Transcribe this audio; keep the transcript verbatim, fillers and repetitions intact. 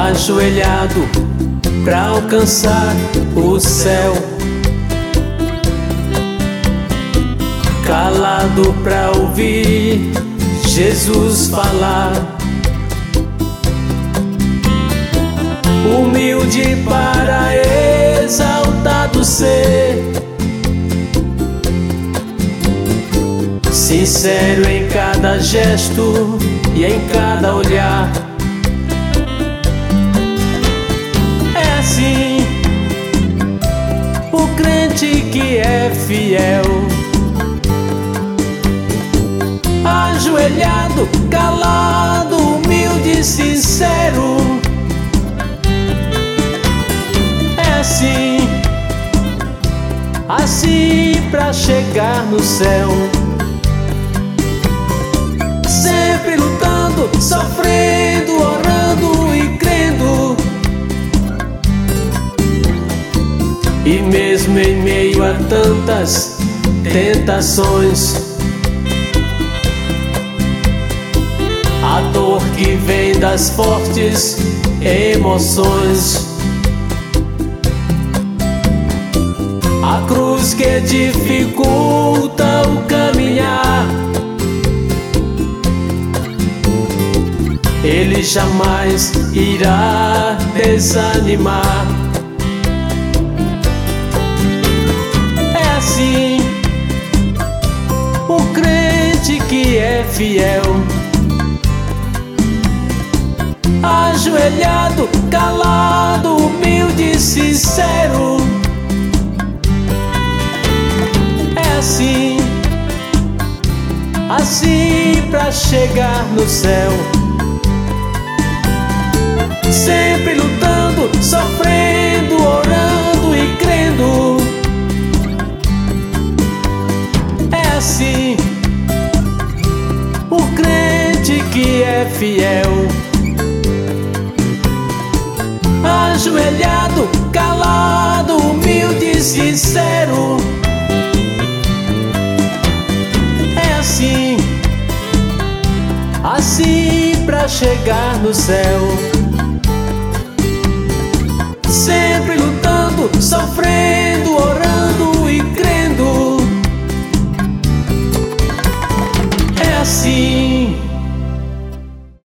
ajoelhado pra alcançar o céu, calado pra ouvir Jesus falar, humilde para exaltado ser, sincero em cada gesto e em cada olhar. É assim o crente que é fiel, ajoelhado, calado, humilde e sincero. É assim, assim pra chegar no céu, sempre lutando, sofrendo, orando e crendo. E mesmo em meio a tantas tentações, a dor que vem das fortes emoções, a cruz que dificulta o caminhar, Ele jamais irá desanimar. É assim o crente que é fiel, ajoelhado, calado, humilde e sincero. É assim, assim pra chegar no céu, sempre lutando, sofrendo, orando e crendo. É assim o crente que é fiel, ajoelhado, calado, humilde e sincero. É assim, assim pra chegar no céu, sempre lutando, sofrendo, orando e crendo. É assim